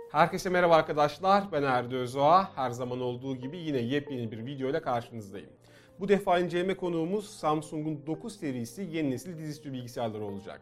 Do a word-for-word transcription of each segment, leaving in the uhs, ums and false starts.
Herkese merhaba arkadaşlar, ben Erdi Özoğa. Her zaman olduğu gibi yine yepyeni bir video ile karşınızdayım. Bu defa inceleme konuğumuz Samsung'un dokuz serisi yeni nesil dizüstü bilgisayarları olacak.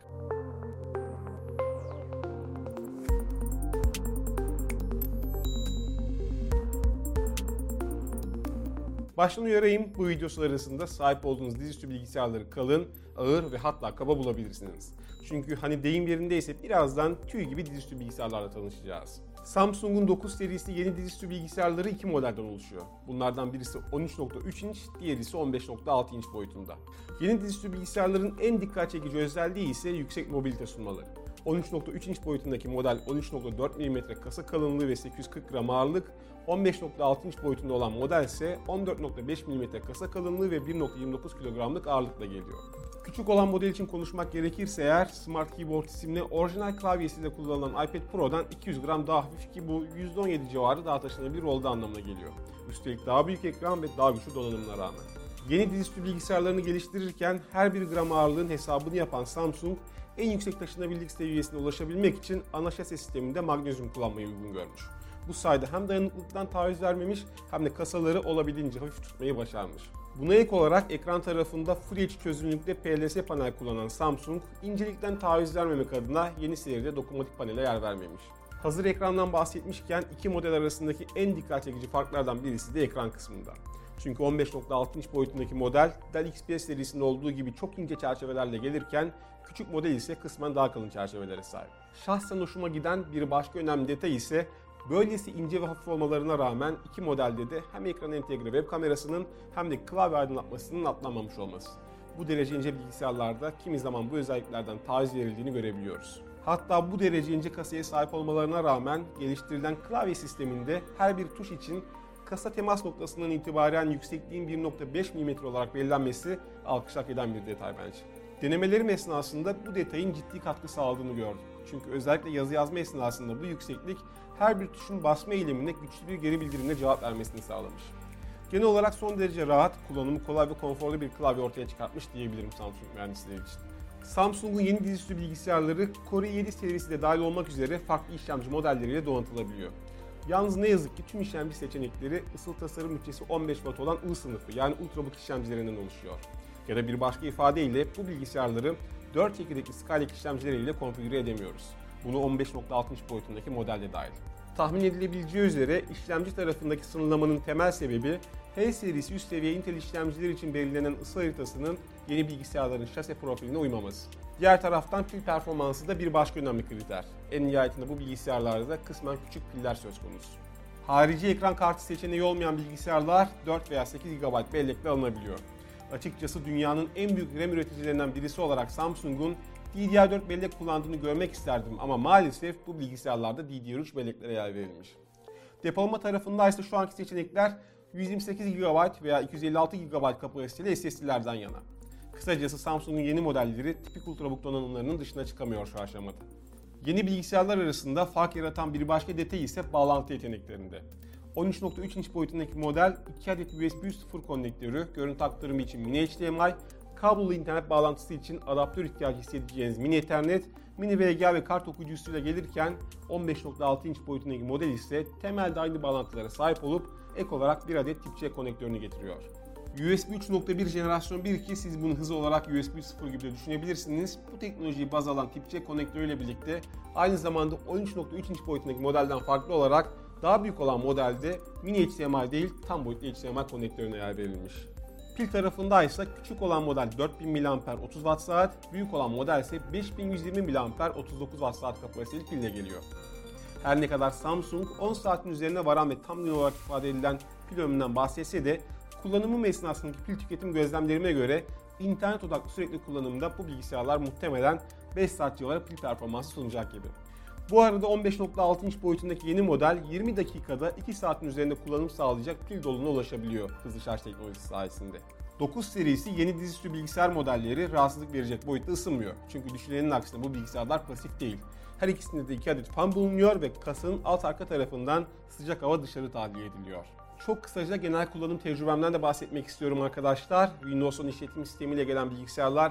Baştan uyarayım, bu videosu arasında sahip olduğunuz dizüstü bilgisayarları kalın, ağır ve hatta kaba bulabilirsiniz. Çünkü hani deyim yerindeyse birazdan tüy gibi dizüstü bilgisayarlarla tanışacağız. Samsung'un dokuz serisi yeni dizüstü bilgisayarları iki modelden oluşuyor. Bunlardan birisi on üç nokta üç inç, diğeri ise on beş nokta altı inç boyutunda. Yeni dizüstü bilgisayarların en dikkat çekici özelliği ise yüksek mobilite sunmaları. on üç nokta üç inç boyutundaki model on üç nokta dört milimetre kasa kalınlığı ve sekiz yüz kırk gram ağırlık, on beş nokta altı inç boyutunda olan model ise on dört nokta beş milimetre kasa kalınlığı ve bir nokta yirmi dokuz kilogramlık ağırlıkla geliyor. Küçük olan model için konuşmak gerekirse eğer, Smart Keyboard isimli orijinal klavyesiyle kullanılan iPad Pro'dan iki yüz gram daha hafif ki bu yüzde on yedi civarı daha taşınabilir olduğu anlamına geliyor. Üstelik daha büyük ekran ve daha güçlü donanımına rağmen. Yeni dizüstü bilgisayarlarını geliştirirken her bir gram ağırlığın hesabını yapan Samsung, en yüksek taşınabilirlik seviyesine ulaşabilmek için ana şase sisteminde magnezyum kullanmayı uygun görmüş. Bu sayede hem dayanıklılıktan taviz vermemiş hem de kasaları olabildiğince hafif tutmayı başarmış. Buna ek olarak ekran tarafında Full H D çözünürlükte P L S panel kullanan Samsung, incelikten taviz vermemek adına yeni seride dokunmatik panele yer vermemiş. Hazır ekrandan bahsetmişken iki model arasındaki en dikkat çekici farklardan birisi de ekran kısmında. Çünkü on beş nokta altı inç boyutundaki model Dell X P S serisinde olduğu gibi çok ince çerçevelerle gelirken küçük model ise kısmen daha kalın çerçevelere sahip. Şahsen hoşuma giden bir başka önemli detay ise böylesi ince ve hafif olmalarına rağmen iki modelde de hem ekran entegre web kamerasının hem de klavye aydınlatmasının atlanmamış olması. Bu derece ince bilgisayarlarda kimi zaman bu özelliklerden taviz verildiğini görebiliyoruz. Hatta bu derece ince kasaya sahip olmalarına rağmen geliştirilen klavye sisteminde her bir tuş için kasa temas noktasından itibaren yüksekliğin bir nokta beş milimetre olarak belirlenmesi alkış hak eden bir detay bence. Denemelerim esnasında bu detayın ciddi katkı sağladığını gördüm. Çünkü özellikle yazı yazma esnasında bu yükseklik her bir tuşun basma eylemine güçlü bir geri bildirimle cevap vermesini sağlamış. Genel olarak son derece rahat, kullanımı kolay ve konforlu bir klavye ortaya çıkartmış diyebilirim Samsung mühendisleri için. Samsung'un yeni dizüstü bilgisayarları Core i yedi serisi de dahil olmak üzere farklı işlemci modelleriyle donatılabiliyor. Yalnız ne yazık ki tüm işlemci seçenekleri ısıl tasarım bütçesi on beş watt olan I sınıfı yani Ultrabook işlemcilerinden oluşuyor. Ya da bir başka ifadeyle bu bilgisayarları dört çekirdekli Skylake işlemcileriyle konfigüre edemiyoruz. Bunu on beş nokta altı inç boyutundaki modelde dahil. Tahmin edilebileceği üzere işlemci tarafındaki sınırlamanın temel sebebi H serisi üst seviye Intel işlemciler için belirlenen ısı haritasının yeni bilgisayarların şase profiline uymaması. Diğer taraftan pil performansı da bir başka önemli kriter. En nihayetinde bu bilgisayarlarda kısmen küçük piller söz konusu. Harici ekran kartı seçeneği olmayan bilgisayarlar dört veya sekiz gigabayt bellekle alınabiliyor. Açıkçası dünyanın en büyük RAM üreticilerinden birisi olarak Samsung'un D D R dört bellek kullandığını görmek isterdim ama maalesef bu bilgisayarlarda D D R üç belleklere yer verilmiş. Depolama tarafında ise şu anki seçenekler yüz yirmi sekiz gigabayt veya iki yüz elli altı gigabayt kapasiteli S S D'lerden yana. Kısacası Samsung'un yeni modelleri tipik Ultrabook donanımlarının dışına çıkamıyor şu aşamada. Yeni bilgisayarlar arasında fark yaratan bir başka detay ise bağlantı yeteneklerinde. on üç nokta üç inç boyutundaki model iki adet U S B üç nokta sıfır konnektörü, görüntü aktarımı için mini H D M I, kablolu internet bağlantısı için adaptör ihtiyacı hissedeceğiniz mini Ethernet, mini V G A ve kart okuyucusuyla gelirken on beş nokta altı inç boyutundaki model ise temelde aynı bağlantılara sahip olup ek olarak bir adet Tip C konektörünü getiriyor. U S B üç nokta bir jenerasyon bir ki siz bunu hız olarak U S B üç nokta sıfır gibi de düşünebilirsiniz. Bu teknolojiyi baz alan Tip C konektörüyle birlikte aynı zamanda on üç nokta üç inç boyutundaki modelden farklı olarak daha büyük olan modelde mini H D M I değil tam boyutlu H D M I konnektörüne yer verilmiş. Pil tarafında ise küçük olan model dört bin miliamper otuz watt saat, büyük olan model ise beş bin yüz yirmi miliamper otuz dokuz watt saat kapasiteli pille geliyor. Her ne kadar Samsung on saatin üzerine varan ve tam gün olarak ifade edilen pil ömründen bahsetse de kullanımım esnasındaki pil tüketim gözlemlerime göre internet odaklı sürekli kullanımda bu bilgisayarlar muhtemelen beş saat civarı pil performansı sunacak gibi. Bu arada on beş nokta altı inç boyutundaki yeni model yirmi dakikada iki saatin üzerinde kullanım sağlayacak pil doluluğuna ulaşabiliyor hızlı şarj teknolojisi sayesinde. dokuz serisi yeni dizüstü bilgisayar modelleri rahatsızlık verecek boyutta ısınmıyor. Çünkü düşünülenin aksine bu bilgisayarlar pasif değil. Her ikisinde de iki adet fan bulunuyor ve kasanın alt arka tarafından sıcak hava dışarı tahliye ediliyor. Çok kısaca genel kullanım tecrübemden de bahsetmek istiyorum arkadaşlar. Windows on işletim sistemiyle gelen bilgisayarlar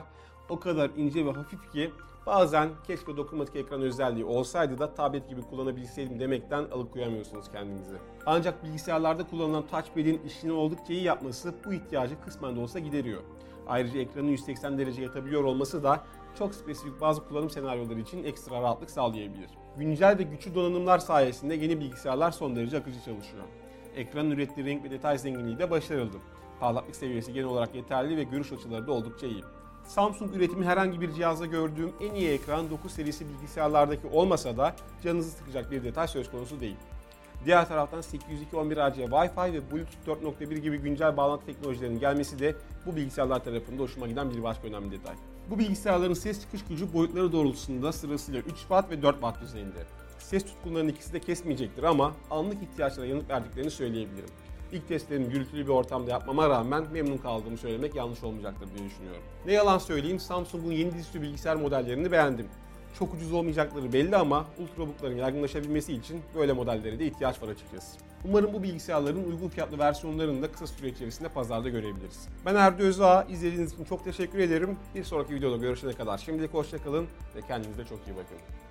o kadar ince ve hafif ki bazen keşke dokunmatik ekran özelliği olsaydı da tablet gibi kullanabilseydim demekten alıkoyamıyorsunuz kendinizi. Ancak bilgisayarlarda kullanılan touchpad'in işini oldukça iyi yapması bu ihtiyacı kısmen de olsa gideriyor. Ayrıca ekranın yüz seksen derece yatabiliyor olması da çok spesifik bazı kullanım senaryoları için ekstra rahatlık sağlayabilir. Güncel ve güçlü donanımlar sayesinde yeni bilgisayarlar son derece akıcı çalışıyor. Ekranın ürettiği renk ve detay zenginliği de başarılı. Parlaklık seviyesi genel olarak yeterli ve görüş açıları da oldukça iyi. Samsung üretimi herhangi bir cihazda gördüğüm en iyi ekran dokuz serisi bilgisayarlardaki olmasa da canınızı sıkacak bir detay söz konusu değil. Diğer taraftan sekiz yüz iki nokta on bir A C Wi-Fi ve Bluetooth dört nokta bir gibi güncel bağlantı teknolojilerinin gelmesi de bu bilgisayarlar tarafında hoşuma giden bir başka önemli detay. Bu bilgisayarların ses çıkış gücü boyutları doğrultusunda sırasıyla üç watt ve dört watt düzeyinde. Ses tutkunlarının ikisi de kesmeyecektir ama anlık ihtiyaçlara yanıt verdiklerini söyleyebilirim. İlk testlerimi gürültülü bir ortamda yapmama rağmen memnun kaldığımı söylemek yanlış olmayacaktır diye düşünüyorum. Ne yalan söyleyeyim, Samsung'un yeni dizüstü bilgisayar modellerini beğendim. Çok ucuz olmayacakları belli ama Ultrabook'ların yaygınlaşabilmesi için böyle modellere de ihtiyaç var açıkçası. Umarım bu bilgisayarların uygun fiyatlı versiyonlarını da kısa süre içerisinde pazarda görebiliriz. Ben Erdi Özağ, izlediğiniz için çok teşekkür ederim. Bir sonraki videoda görüşene kadar şimdilik hoşça kalın ve kendinize çok iyi bakın.